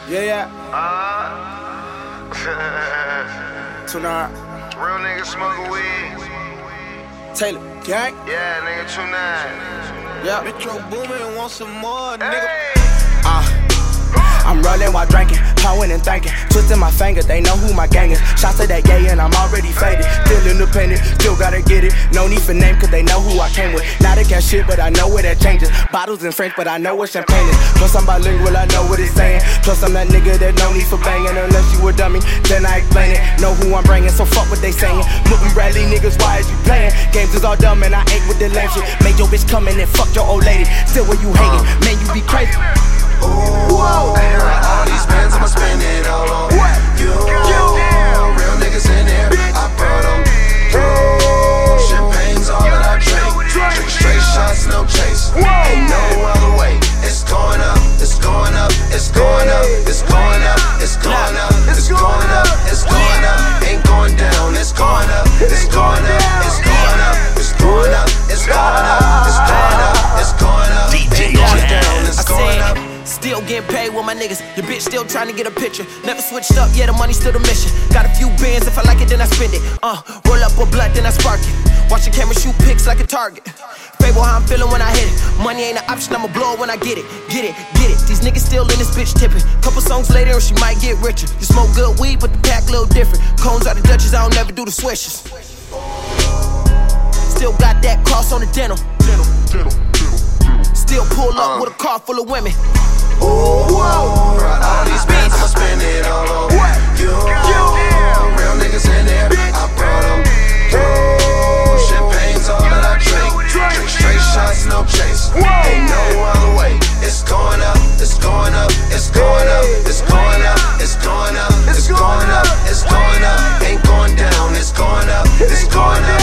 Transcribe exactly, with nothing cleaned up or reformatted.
Yeah, yeah. Uh, two nine. Real nigga smoking weed. Taylor, gang. Yeah, nigga, two nine. Yeah. Metro Boomin want some more, nigga. Hey. Uh. I'm rolling while drinking, pouring and thinking, twisting my finger, they know who my gang is. Shots to that gay and I'm already faded. Still independent, still gotta get it. No need for name, cause they know who I came with. Not a cash shit, but I know where that changes. Bottles in French, but I know what champagne is. Plus I'm bilingual, I know what it's saying. Plus I'm that nigga that no need for banging. Unless you a dummy, then I explain it. Know who I'm bringing, so fuck what they saying. Mootin' Bradley niggas, why is you playing? Games is all dumb and I ain't with the lame shit. Made your bitch come in and fuck your old lady. Still where you hating, man you be crazy. Whoa, all these bands, I'ma spend it all on you. Real niggas in there, I brought them through. Champagne's all that I drink. Drink straight shots, no chase. Ain't no other way. It's going up, it's going up, it's going up, it's going up, it's going up, it's going up, it's going up. Ain't going down, it's going up, it's going up, it's going up, it's going up, it's going up, it's going up, it's going up. Ain't going down, it's going up. Still getting paid with my niggas. Your bitch still trying to get a picture. Never switched up, yeah, the money's still the mission. Got a few bands, if I like it, then I spend it. Uh, roll up a blunt, then I spark it. Watch the camera shoot pics like a target. Fable how I'm feeling when I hit it. Money ain't an option, I'ma blow it when I get it. Get it, get it. These niggas still in this bitch tipping. Couple songs later and she might get richer. You smoke good weed, but the pack a little different. Cones are the Dutchess, I don't never do the swishes. Still got that cross on the dental. Still pull up with a car full of women. Ooh, whoa. All these bands, I'ma spend it all on you. Real niggas in there, I brought them through. Champagne's all that I drink. Drink straight shots, no chase. Ain't no other way. It's going up, it's going up, it's going up, it's going up, it's going up, it's going up, it's going up. Ain't going down, it's going up, it's going up.